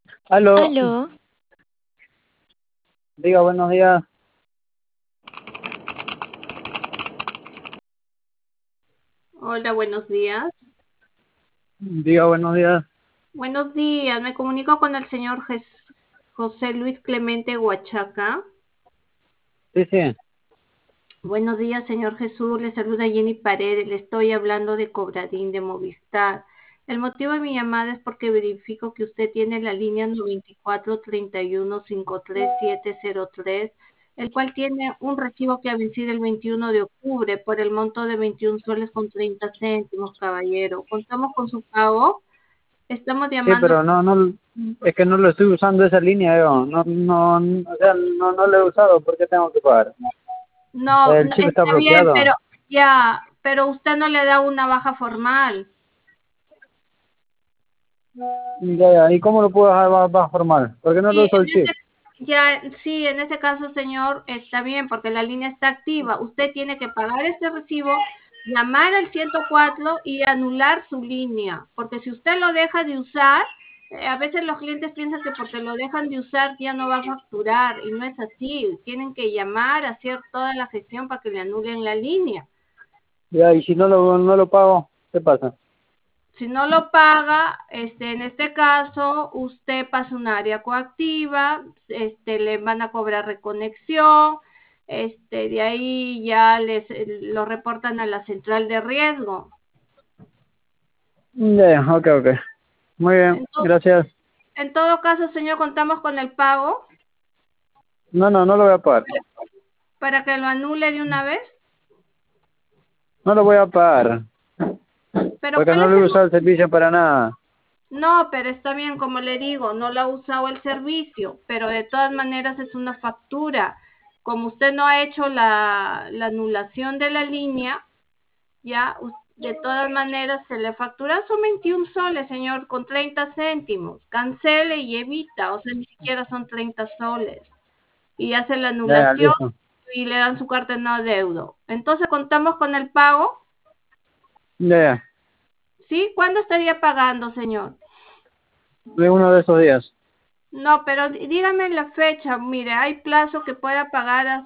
Aló, Aló, diga buenos días. Hola, buenos días. Diga buenos días. Buenos días, me comunico con el señor José Luis Clemente Huachaca. Sí, sí. Buenos días, señor Jesús. Le saluda Jenny Paredes. Le estoy hablando de Cobradín de Movistar. El motivo de mi llamada es porque verifico que usted tiene la línea 9431533703, el cual tiene un recibo que ha vencido el 21 de octubre por el monto de 21 soles con 30 céntimos, caballero. ¿Contamos con su pago? Estamos Sí, llamando. pero no, es que no lo estoy usando esa línea yo. O sea, no lo he usado. ¿Por qué tengo que pagar? No, El no, chip está está bien, bloqueado. pero ya, pero usted no le da una baja formal. Ya, ya. ¿Y cómo lo puedo dejar bajo formal? Porque no lo Sí, uso el chip. sí, en ese caso, señor, está bien, porque la línea está activa. Usted tiene que pagar este recibo, llamar al 104 y anular su línea, porque si usted lo deja de usar, a veces los clientes piensan que porque lo dejan de usar ya no va a facturar, y no es así. Tienen que llamar, hacer toda la gestión para que le anulen la línea. Ya, y si no lo pago, ¿qué pasa? Si no lo paga, en este caso, usted pasa un área coactiva, le van a cobrar reconexión, de ahí ya lo reportan a la central de riesgo. Ya, ya, ok, ok. Muy bien, En, to- gracias. en todo caso, señor, contamos con el pago No lo voy a pagar. para que lo anule de una vez. No lo voy a pagar. Pero Porque ¿cuál no es lo he el usado el servicio para nada. No, pero está bien, como le digo, no lo ha usado el servicio, pero de todas maneras es una factura. Como usted no ha hecho la anulación de la línea, ya, de todas maneras se le factura, son 21 soles, señor, con 30 céntimos. Cancele y evita, o sea, ni siquiera son 30 soles. Y hace la Ya, ya, anulación listo. y le dan su carta de no adeudo. Entonces, ¿contamos con el pago? Ya, ya. ¿Sí? ¿Cuándo estaría pagando, señor? De uno de esos días. No, pero dígame la fecha. Mire, hay plazo que pueda pagar